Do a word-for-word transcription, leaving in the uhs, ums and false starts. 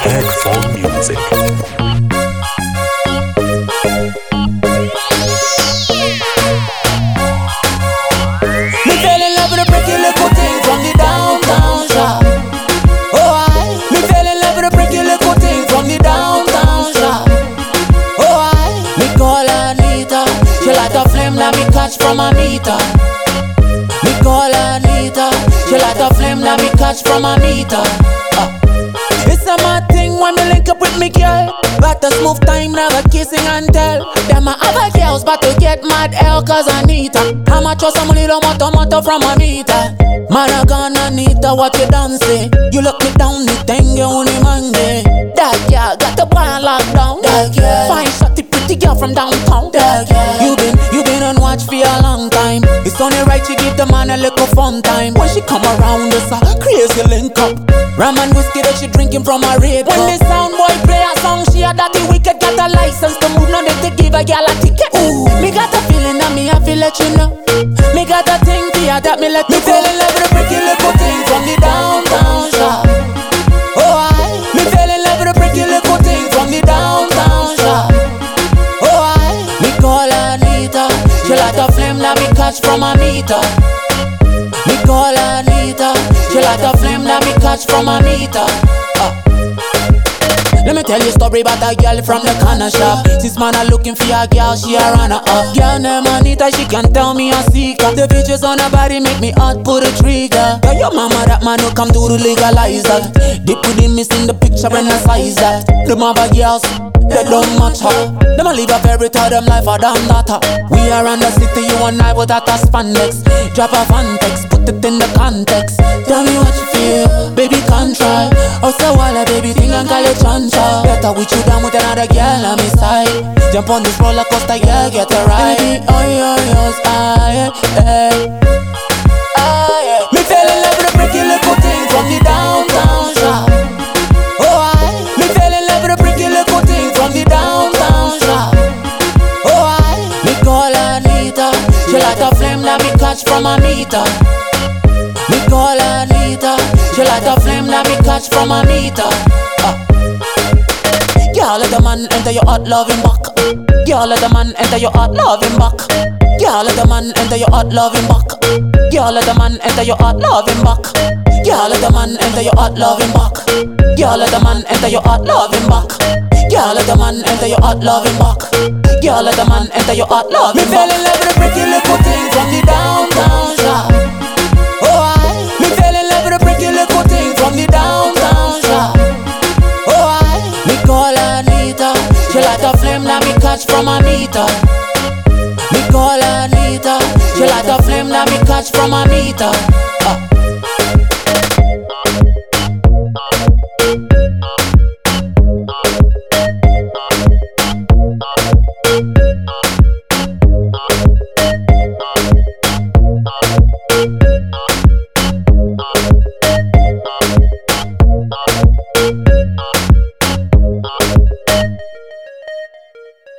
Headphone Music. Me fell in love with a pretty little thing from the downtown shop. Oh I, me fell in love with a pretty little thing from the downtown shop. Oh I, me call her Anita. She like a flame that me catch from a meter. Me call her Anita. She like a flame that me catch from a meter. uh. It's a mad thing when me link up with me girl. But a smooth time, never kissing and tell. Them a other girls but to get mad hell cause Anita. I'ma trust some little moto moto from Anita. Man I gonna Anita, what you done say? You look me down, the thing you only mange. That girl got the boy on lockdown. That girl fine shotty pretty girl from downtown. That girl You been, you been on watch for a long time. It's only right you give the man a little fun time. When she come around it's a crazy link up. Rum and whiskey that she drinking from a red cup. When the sound boy play a song, she a dirty wicked. Got a license to move, now they to give a girl a ticket. Ooh, me got a feeling that me have to let you know. Me got a thing for ya that me let me fell in love with a pretty little thing from the downtown shop. Oh I, me fell in love with a pretty little thing from the downtown shop. Oh I, me call her Anita. She like a flame that me catch from a meter. Me call her Anita. She like a flame that me catch from a meter. uh. Let me tell you a story about a girl from the corner shop. Since man a looking for a girl, she a runner up. Girl named Anita, she can tell me a secret. The features on her body make me hot, pull the trigger. Tell your mama that man who come to legalize that. They put him missing the picture and the size that. Them other girls, they don't match her. Them a live a fairy tale, them life a damn data. We are on the city, you and I without a spandex. Drop a fan text, put it in the context. Tell me what you feel, baby can't try. Or so all a baby thing and call it chancha. Better with you down with another girl on my side. Jump on this roller coaster, yeah, get a ride. Baby, oh yo yo's, ah yeah, ah yeah. Me fell in love with a pretty little thing from the downtown shop. Oh I, me fell in love with a pretty little thing from the downtown shop. Oh I, me call her Anita. She like a flame that me catch from a meter. Me call her Anita. She like a flame that me catch from a meter. uh. Girl, let the man enter your heart, love him back. Girl, let the man enter your heart, love him back. Girl, let the man enter your heart, love him back. Girl, let the man enter your heart, love him back. Girl, let the man enter your heart, love him back. Girl, let the man enter your heart, love him back. Girl, let the man enter your heart, love him back. Girl, let the man enter your heart, love him back. Me fell in love with a pretty little thing from the downtown shop. Oh I, me fell in love with a pretty little thing from the downtown shop. Oh I, me call her Anita. She like a flame that me catch from a meter. Me call her Anita. She like a flame that me catch from a meter.